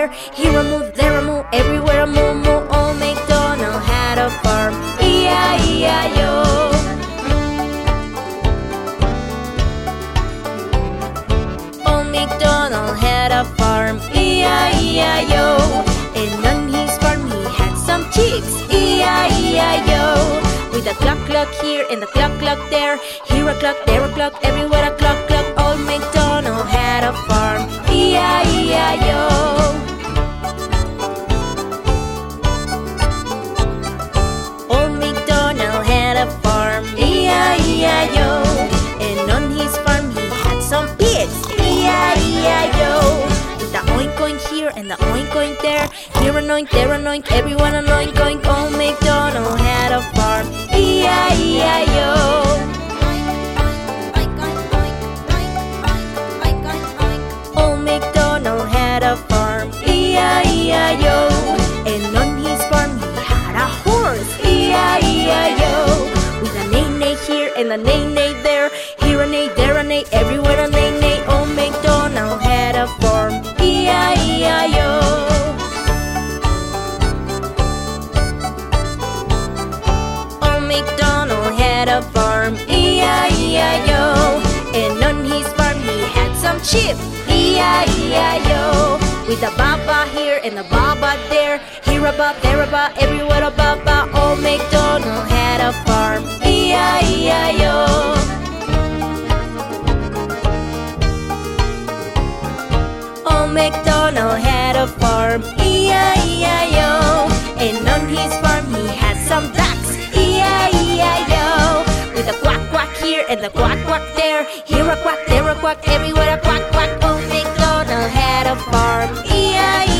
there. Here a moo, there a moo, everywhere a moo moo. Old MacDonald had a farm, E-I-E-I-O. Old MacDonald had a farm, E-I-E-I-O. And on his farm he had some chicks, E-I-E-I-O. With a clock clock here and a clock clock there. Here a clock, there a clock, everywhere a clock clock. Old MacDonald had a farm, E-I-E-I-O. Old MacDonald had a farm, E-I-E-I-O. And on his farm he had some pigs, E-I-E-I-O. With the oink oink here and the oink oink there. Here an oink, there an oink, everyone an oink oink. Old MacDonald had a farm, E-I-E-I-O. Old MacDonald had a farm, E-I-E-I-O. And on his farm he had a horse, E-I-E-I-O. With a neigh-neigh here and a neigh-neigh there. Here a neigh, there a neigh, everywhere a neigh-neigh. Old MacDonald had a farm, E-I-E-I-O. Old MacDonald had a farm, E-I-E-I-O. And on his farm he had some sheep, E-I-E-I-O. With a baba here and a baba there. Here a baba, there a baba, everywhere a baba. Old MacDonald had a farm, E-I-E-I-O. Old MacDonald had a farm, E-I-E-I-O. And on his farm he had some ducks, E-I-E-I-O. With a quack quack here and a quack quack there. Here a quack, there a quack, everywhere a quack quack. Old MacDonald had a farm, E-I-E-I-O.